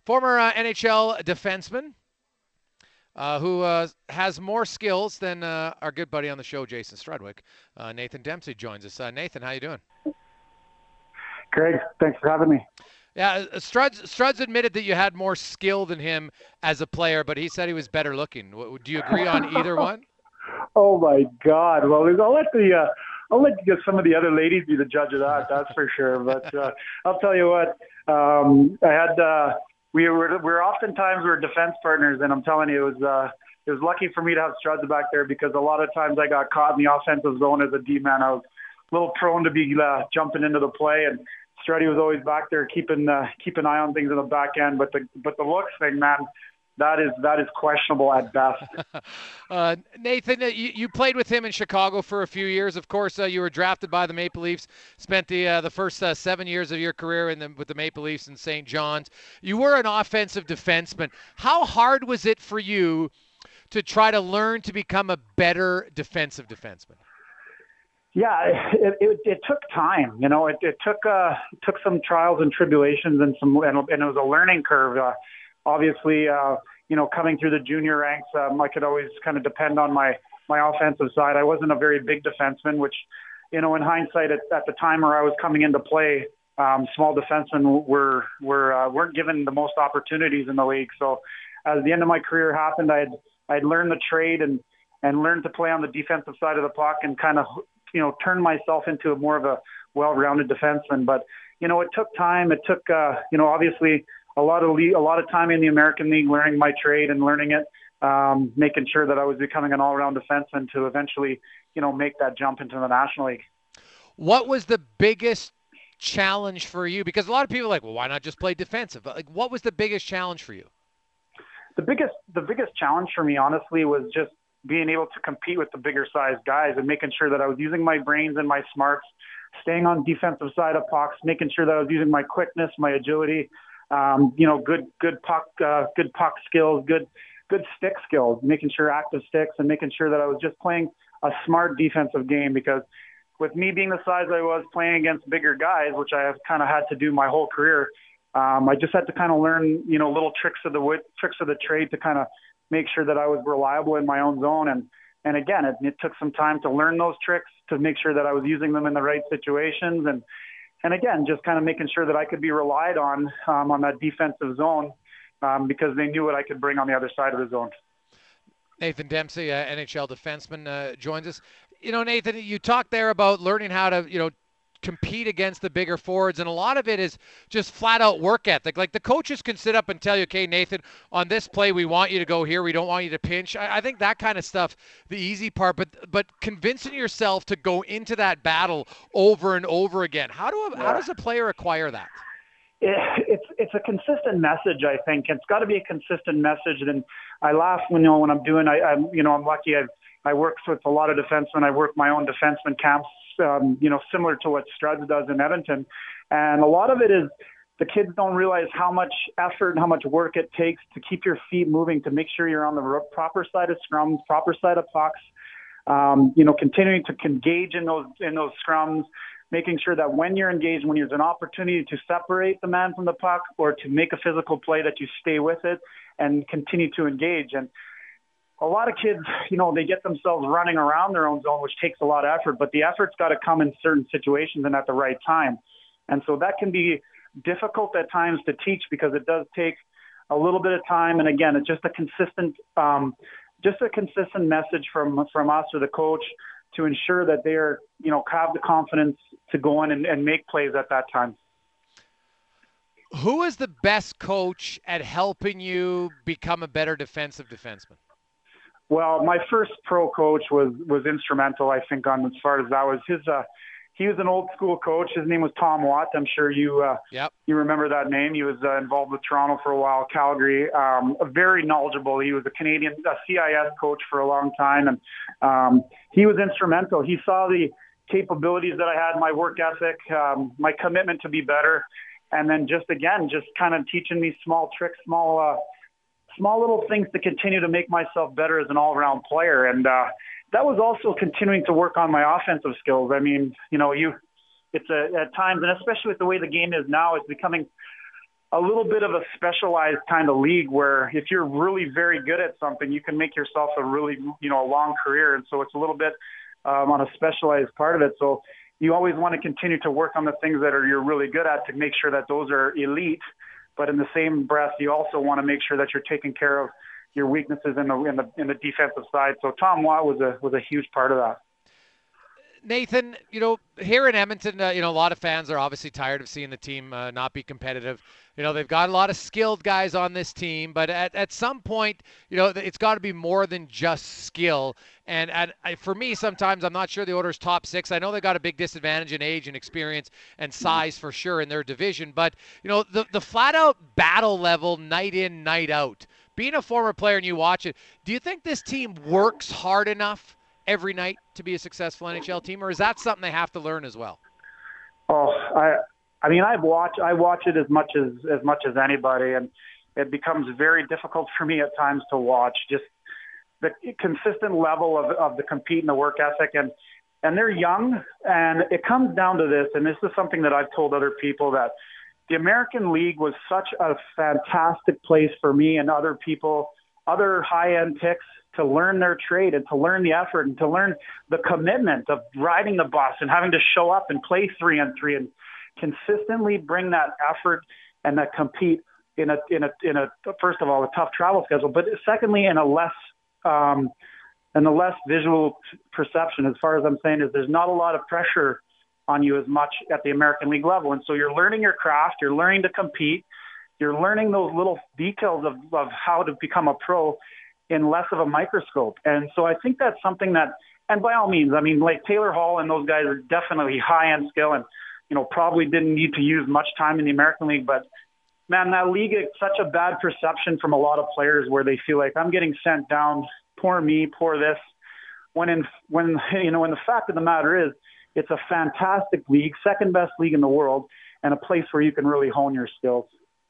Former NHL defenseman who has more skills than our good buddy on the show, Jason Strudwick. Nathan Dempsey joins us. Nathan, how you doing? Greg, thanks for having me. Yeah, Struds admitted that you had more skill than him as a player, but he said he was better looking. Do you agree on either one? Oh my God! Well, I'll let some of the other ladies be the judge of that. That's for sure. But I'll tell you what. I had we were oftentimes defense partners, and I'm telling you, it was lucky for me to have Struds back there because a lot of times I got caught in the offensive zone as a D man. I was a little prone to be jumping into the play, and Struddy was always back there keeping an eye on things in the back end. But the looks thing, man, that is questionable at best. Nathan, you played with him in Chicago for a few years. Of course, you were drafted by the Maple Leafs. Spent the first 7 years of your career with the Maple Leafs in St. John's. You were an offensive defenseman. How hard was it for you to try to learn to become a better defensive defenseman? Yeah, it took time. You know, it took some trials and tribulations and it was a learning curve. Obviously, coming through the junior ranks, I could always kind of depend on my offensive side. I wasn't a very big defenseman, which, in hindsight, at the time where I was coming into play, small defensemen weren't given the most opportunities in the league. So, as the end of my career happened, I'd learned the trade and learned to play on the defensive side of the puck and kind of turn myself into more of a well-rounded defenseman. But it took time. It took obviously a lot of time in the American League learning my trade and learning it, making sure that I was becoming an all-around defenseman to eventually, make that jump into the National League. What was the biggest challenge for you? Because a lot of people are like, well, why not just play defensive? Like, what was the biggest challenge for you? The biggest challenge for me, honestly, was just being able to compete with the bigger sized guys and making sure that I was using my brains and my smarts, staying on defensive side of pucks, making sure that I was using my quickness, my agility, good puck skills, good stick skills, making sure active sticks and making sure that I was just playing a smart defensive game because with me being the size I was playing against bigger guys, which I have kind of had to do my whole career, I just had to kind of learn, little tricks of the trade to kind of make sure that I was reliable in my own zone. And again, it took some time to learn those tricks to make sure that I was using them in the right situations. And again, just kind of making sure that I could be relied on that defensive zone because they knew what I could bring on the other side of the zone. Nathan Dempsey, NHL defenseman, joins us. Nathan, you talked there about learning how to, compete against the bigger forwards, and a lot of it is just flat out work ethic. Like the coaches can sit up and tell you, okay, Nathan, on this play we want you to go here, we don't want you to pinch. I think that kind of stuff, the easy part, but convincing yourself to go into that battle over and over again. How does a player acquire that? It's a consistent message. I think it's got to be a consistent message. And I laugh when I'm doing. I'm lucky. I work with a lot of defensemen. I work my own defenseman camps. Similar to what Struds does in Edmonton. And a lot of it is the kids don't realize how much effort and how much work it takes to keep your feet moving, to make sure you're on the proper side of scrums, proper side of pucks, continuing to engage in those scrums, making sure that when you're engaged, when there's an opportunity to separate the man from the puck or to make a physical play, that you stay with it and continue to engage. And a lot of kids, they get themselves running around their own zone, which takes a lot of effort, but the effort's got to come in certain situations and at the right time. And so that can be difficult at times to teach because it does take a little bit of time. And again, it's just a consistent message from us or the coach to ensure that they're, have the confidence to go in and make plays at that time. Who is the best coach at helping you become a better defensive defenseman? Well, my first pro coach was instrumental, I think, on as far as that was his. He was an old school coach. His name was Tom Watt. I'm sure you remember that name. He was involved with Toronto for a while, Calgary. Very knowledgeable. He was a CIS coach for a long time, and he was instrumental. He saw the capabilities that I had, my work ethic, my commitment to be better, and then just kind of teaching me small tricks, small little things to continue to make myself better as an all-around player. And that was also continuing to work on my offensive skills. I mean, it's at times, and especially with the way the game is now, it's becoming a little bit of a specialized kind of league where if you're really very good at something, you can make yourself a really, a long career. And so it's a little bit on a specialized part of it. So you always want to continue to work on the things that you're really good at to make sure that those are elite. But in the same breath, you also want to make sure that you're taking care of your weaknesses in the defensive side. So Tom Watt was a huge part of that. Nathan, here in Edmonton, a lot of fans are obviously tired of seeing the team not be competitive. They've got a lot of skilled guys on this team, but at some point, it's got to be more than just skill. And for me, sometimes I'm not sure the Oilers' top six. I know they got a big disadvantage in age and experience and size for sure in their division, but the flat-out battle level, night in, night out. Being a former player and you watch it, do you think this team works hard enough every night to be a successful NHL team, or is that something they have to learn as well? Oh, I mean, I watch it as much as anybody, and it becomes very difficult for me at times to watch just the consistent level of the compete and the work ethic, and they're young, and it comes down to this, and this is something that I've told other people, that the American League was such a fantastic place for me and other people, other high-end picks, to learn their trade and to learn the effort and to learn the commitment of riding the bus and having to show up and play 3-on-3 and consistently bring that effort and that compete in a first of all, a tough travel schedule, but secondly, in a less visual perception. As far as I'm saying, is there's not a lot of pressure on you as much at the American League level. And so you're learning your craft, you're learning to compete, you're learning those little details of how to become a pro in less of a microscope. And so I think that's something that, and by all means, I mean, like Taylor Hall and those guys are definitely high-end skill and, probably didn't need to use much time in the American League. But, man, that league gets such a bad perception from a lot of players where they feel like I'm getting sent down, poor me, poor this. When the fact of the matter is, it's a fantastic league, second best league in the world, and a place where you can really hone your skills.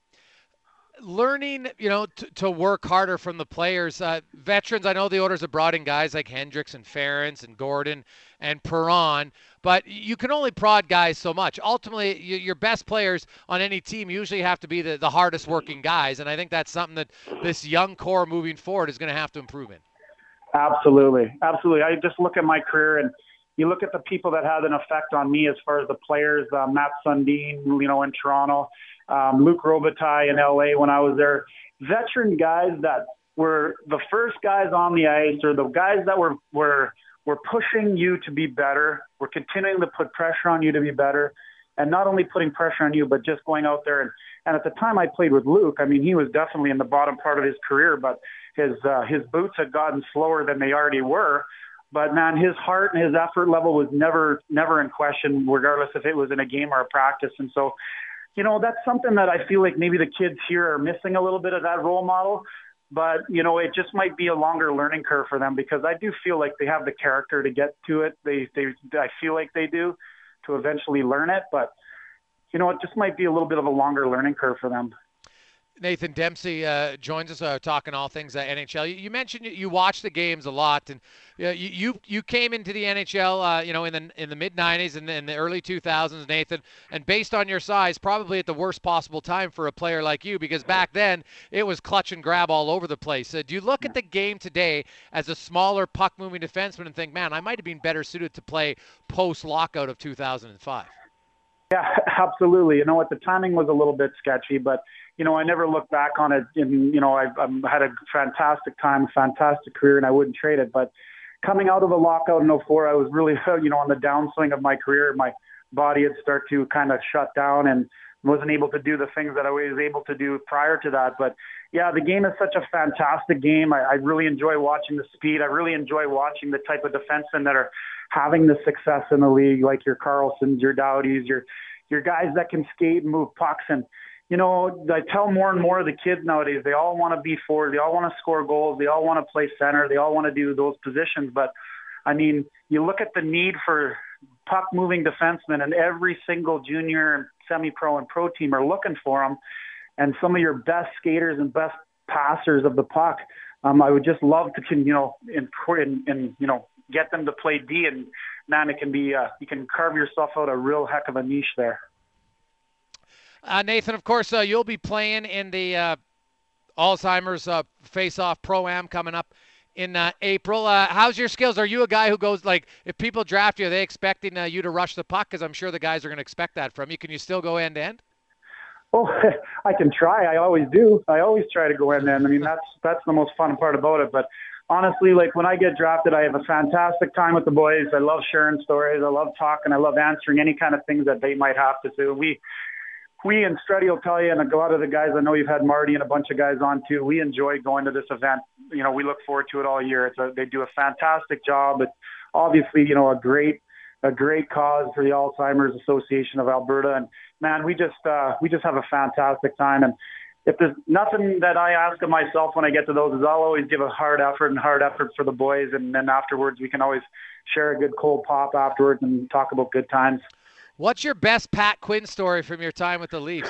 Learning, to work harder from the players. Veterans, I know the Oilers have brought in guys like Hendricks and Ferentz and Gordon and Perron, but you can only prod guys so much. Ultimately, your best players on any team usually have to be the hardest working guys, and I think that's something that this young core moving forward is going to have to improve in. Absolutely. I just look at my career, and you look at the people that had an effect on me as far as the players, Matt Sundin, in Toronto, Luc Robitaille in LA when I was there, veteran guys that were the first guys on the ice, or the guys that were pushing you to be better, were continuing to put pressure on you to be better, and not only putting pressure on you, but just going out there. And at the time I played with Luc, I mean, he was definitely in the bottom part of his career, but his boots had gotten slower than they already were. But, man, his heart and his effort level was never in question, regardless if it was in a game or a practice. And so, that's something that I feel like maybe the kids here are missing a little bit of that role model. But, it just might be a longer learning curve for them, because I do feel like they have the character to get to it. I feel like they do, to eventually learn it. But, it just might be a little bit of a longer learning curve for them. Nathan Dempsey joins us, talking all things NHL. You mentioned you watch the games a lot, and you came into the NHL, in the mid '90s and in the early 2000s, Nathan. And based on your size, probably at the worst possible time for a player like you, because back then it was clutch and grab all over the place. Do you look at the game today as a smaller puck-moving defenseman and think, man, I might have been better suited to play post-lockout of 2005? Yeah, absolutely. The timing was a little bit sketchy, but I never look back on it. And, I've had a fantastic time, fantastic career, and I wouldn't trade it. But coming out of the lockout in 2004, I was really, on the downswing of my career. My body had started to kind of shut down and wasn't able to do the things that I was able to do prior to that. But, yeah, the game is such a fantastic game. I really enjoy watching the speed. I really enjoy watching the type of defensemen that are having the success in the league, like your Carlsons, your Dowdies, your guys that can skate and move pucks. And, I tell more and more of the kids nowadays, they all want to be forward. They all want to score goals. They all want to play center. They all want to do those positions. But, I mean, you look at the need for puck-moving defensemen, and every single junior, semi-pro, and pro team are looking for them. And some of your best skaters and best passers of the puck, I would just love to, get them to play D. And, man, it can be you can carve yourself out a real heck of a niche there. Nathan, of course, you'll be playing in the Alzheimer's Face-Off Pro-Am coming up in April. How's your skills? Are you a guy who goes, like, if people draft you, are they expecting you to rush the puck? Because I'm sure the guys are going to expect that from you. Can you still go end-to-end? Oh, I can try. I always do. I always try to go in there. I mean, that's the most fun part about it. But honestly, like when I get drafted, I have a fantastic time with the boys. I love sharing stories. I love talking. I love answering any kind of things that they might have to do. We and Struddy will tell you, and a lot of the guys, I know you've had Marty and a bunch of guys on too, we enjoy going to this event. You know, we look forward to it all year. They do a fantastic job. It's obviously, you know, a great cause for the Alzheimer's Association of Alberta. And man, we just have a fantastic time. And if there's nothing that I ask of myself when I get to those, is I'll always give a hard effort for the boys. And then afterwards, we can always share a good cold pop afterwards and talk about good times. What's your best Pat Quinn story from your time with the Leafs?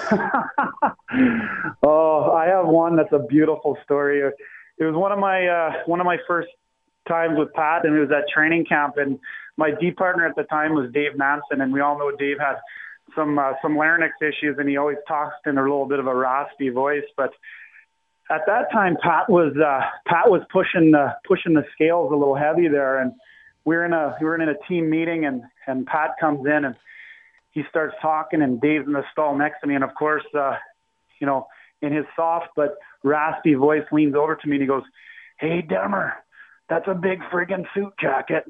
Oh, I have one that's a beautiful story. It was one of my first times with Pat, and it was at training camp. And my D partner at the time was Dave Manson, and we all know Dave had some larynx issues, and he always talks in a little bit of a raspy voice. But at that time, Pat was pushing the scales a little heavy there, and we were in a team meeting, and Pat comes in and he starts talking, and Dave's in the stall next to me. And of course, you know, in his soft but raspy voice, leans over to me and he goes, "Hey, Demmer, that's a big friggin' suit jacket."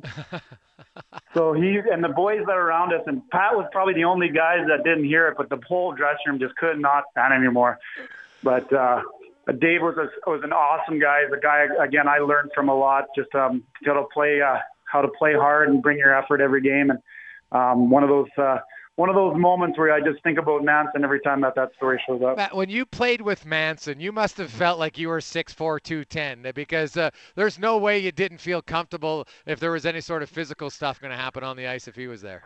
So he and the boys that are around us, and Pat was probably the only guys that didn't hear it, but the whole dressing room just could not stand anymore. But Dave was an awesome guy. The guy, again, I learned from a lot, just how to play hard and bring your effort every game. And one of those moments where I just think about Manson every time that story shows up. Matt, when you played with Manson, you must have felt like you were 6'4", 210, because there's no way you didn't feel comfortable if there was any sort of physical stuff going to happen on the ice if he was there.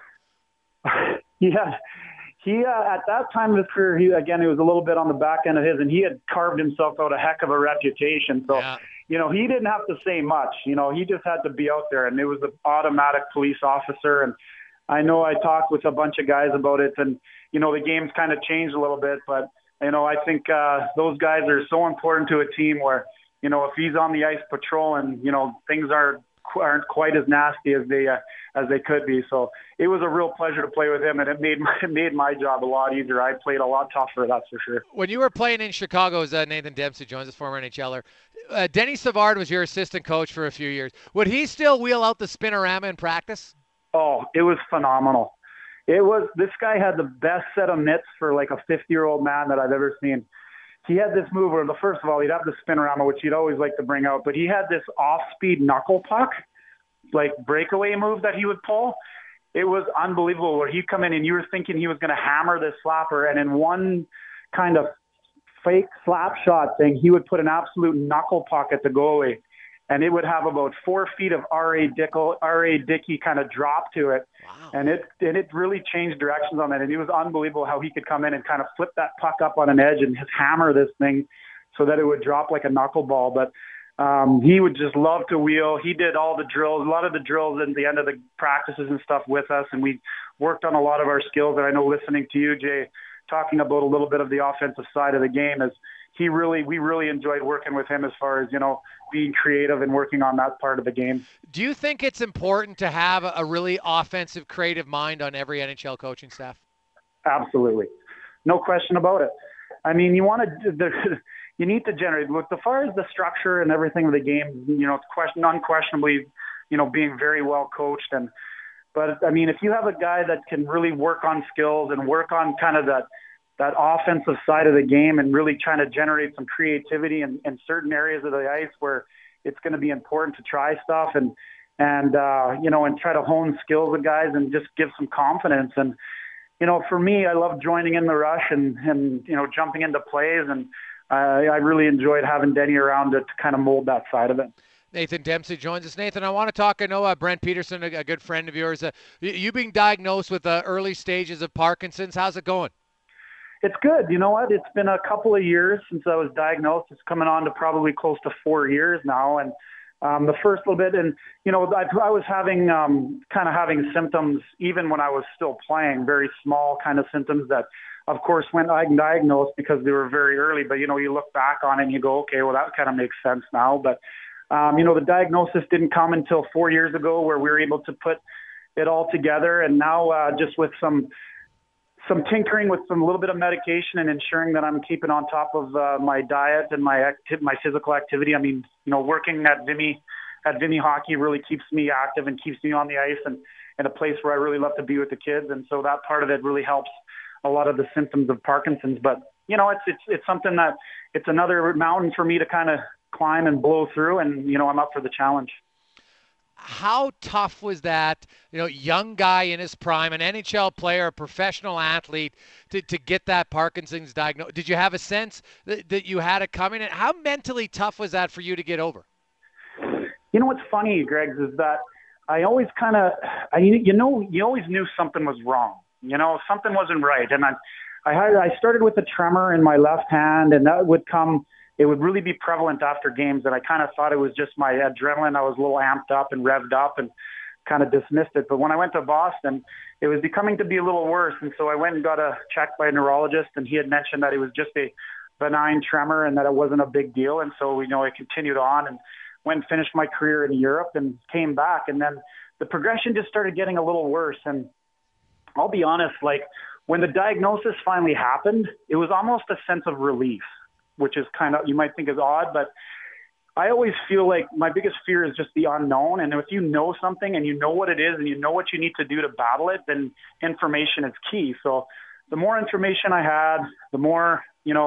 Yeah. He at that time of his career, it was a little bit on the back end of his, and he had carved himself out a heck of a reputation. So, yeah. You know, he didn't have to say much. You know, he just had to be out there, and it was an automatic police officer. And I know I talked with a bunch of guys about it, and, you know, the game's kind of changed a little bit, but, you know, I think those guys are so important to a team where, you know, if he's on the ice patrolling, you know, things aren't quite as nasty as they could be. So it was a real pleasure to play with him, and it made my job a lot easier. I played a lot tougher, that's for sure. When you were playing in Chicago, as Nathan Dempsey joins us, former NHLer, Denny Savard was your assistant coach for a few years. Would he still wheel out the spinorama in practice? Oh, it was phenomenal. This guy had the best set of mitts for like a 50-year-old man that I've ever seen. He had this move where, first of all, he'd have the spinorama, which he'd always like to bring out, but he had this off-speed knuckle puck, like breakaway move that he would pull. It was unbelievable where he'd come in and you were thinking he was going to hammer this slapper, and in one kind of fake slap shot thing, he would put an absolute knuckle puck at the goalie. And it would have about 4 feet of R.A. Dickey kind of drop to it. Wow. And it really changed directions on that. And it was unbelievable how he could come in and kind of flip that puck up on an edge and just hammer this thing so that it would drop like a knuckleball. But he would just love to wheel. He did all the drills, a lot of the drills at the end of the practices and stuff with us. And we worked on a lot of our skills. And I know listening to you, Jay, talking about a little bit of the offensive side of the game is we really enjoyed working with him as far as, you know, being creative and working on that part of the game. Do you think it's important to have a really offensive, creative mind on every NHL coaching staff? Absolutely. No question about it. I mean, you need to generate, look, as far as the structure and everything of the game, you know, unquestionably, you know, being very well coached. But I mean, if you have a guy that can really work on skills and work on kind of that offensive side of the game and really trying to generate some creativity in certain areas of the ice where it's going to be important to try stuff and you know, and try to hone skills of guys and just give some confidence. And, you know, for me, I love joining in the rush and you know, jumping into plays. And I really enjoyed having Denny around to kind of mold that side of it. Nathan Dempsey joins us. Nathan, I want to talk, I know Brent Peterson, a good friend of yours, you being diagnosed with early stages of Parkinson's. How's it going? It's good. You know what? It's been a couple of years since I was diagnosed. It's coming on to probably close to 4 years now. And the first little bit, and, you know, I was having kind of having symptoms even when I was still playing, very small kind of symptoms that of course, went undiagnosed because they were very early. But, you look back on it and you go, okay, well, that kind of makes sense now. But, the diagnosis didn't come until 4 years ago where we were able to put it all together. And now just with some tinkering with some little bit of medication and ensuring that I'm keeping on top of my diet and my physical activity. I mean, working at Vimy Hockey really keeps me active and keeps me on the ice and in a place where I really love to be with the kids. And so that part of it really helps a lot of the symptoms of Parkinson's. But, it's something that it's another mountain for me to kind of climb and blow through. And, I'm up for the challenge. How tough was that, young guy in his prime, an NHL player, a professional athlete, to get that Parkinson's diagnosis? Did you have a sense that you had it coming? And how mentally tough was that for you to get over? What's funny, Greg, is that I always you always knew something was wrong. Something wasn't right. And I started with a tremor in my left hand, and that would come. It would really be prevalent after games, and I kind of thought it was just my adrenaline. I was a little amped up and revved up and kind of dismissed it. But when I went to Boston, it was becoming to be a little worse. And so I went and got checked by a neurologist, and he had mentioned that it was just a benign tremor and that it wasn't a big deal. And so, I continued on and went and finished my career in Europe and came back. And then the progression just started getting a little worse. And I'll be honest, when the diagnosis finally happened, it was almost a sense of relief, which is kind of, you might think is odd, but I always feel like my biggest fear is just the unknown. And if you know something and you know what it is and you know what you need to do to battle it, then information is key. So the more information I had, the more,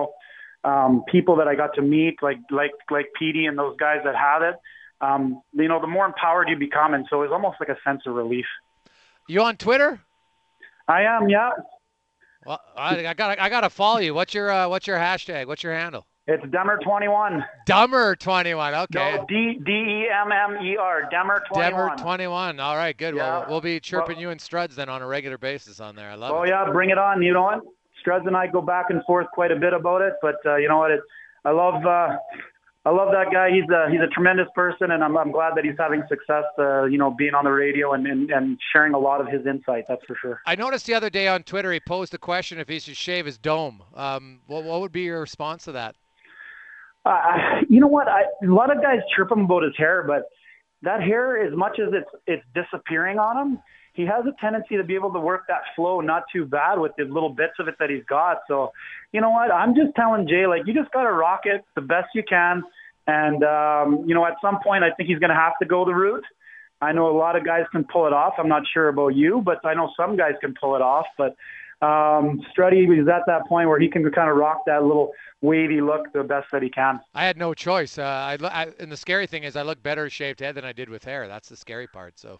people that I got to meet, like Petey and those guys that had it, the more empowered you become. And so it's almost like a sense of relief. You on Twitter? I am, yeah. Well, I gotta follow you. What's your hashtag? What's your handle? It's Demmer21. Dummer21. Okay. No, Demmer, Demmer21. Demmer21. All right, good. Yeah. Well, we'll be chirping you and Struds then on a regular basis on there. I love it. Oh yeah, bring it on. You know what? Struds and I go back and forth quite a bit about it, but you know what? I love that guy. He's a tremendous person, and I'm glad that he's having success. Being on the radio and sharing a lot of his insight. That's for sure. I noticed the other day on Twitter he posed a question if he should shave his dome. What would be your response to that? You know what? A lot of guys chirp him about his hair, but that hair, as much as it's disappearing on him, he has a tendency to be able to work that flow not too bad with the little bits of it that he's got. So, you know what? I'm just telling Jay, you just got to rock it the best you can. And, at some point, I think he's going to have to go the route. I know a lot of guys can pull it off. I'm not sure about you, but I know some guys can pull it off. But Struddy is at that point where he can kind of rock that little wavy look the best that he can. I had no choice. And the scary thing is I look better shaved head than I did with hair. That's the scary part. So,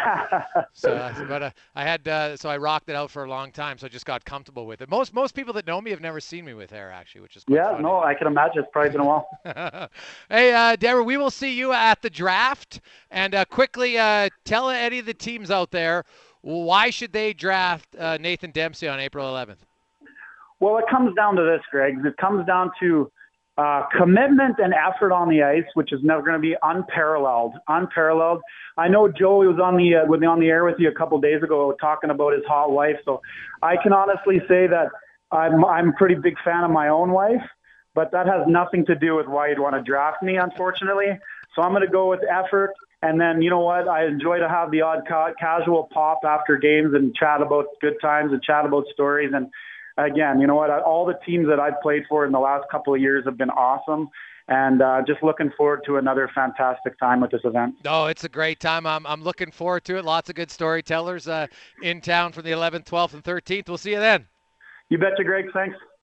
I rocked it out for a long time. So I just got comfortable with it. Most people that know me have never seen me with hair actually, which is quite funny. No, I can imagine. It's probably been a while. Hey, Deborah, we will see you at the draft. And quickly tell any of the teams out there, why should they draft Nathan Dempsey on April 11th? Well, it comes down to this, Greg. It comes down to commitment and effort on the ice, which is never going to be unparalleled. I know Joey was on the air with you a couple days ago talking about his hot wife. So I can honestly say that I'm a pretty big fan of my own wife, but that has nothing to do with why you'd want to draft me, unfortunately. So I'm going to go with effort. And then, you know what? I enjoy to have the odd casual pop after games and chat about good times and chat about stories. And again, you know what? All the teams that I've played for in the last couple of years have been awesome. And just looking forward to another fantastic time with this event. Oh, it's a great time. I'm looking forward to it. Lots of good storytellers in town from the 11th, 12th, and 13th. We'll see you then. You betcha, Greg. Thanks.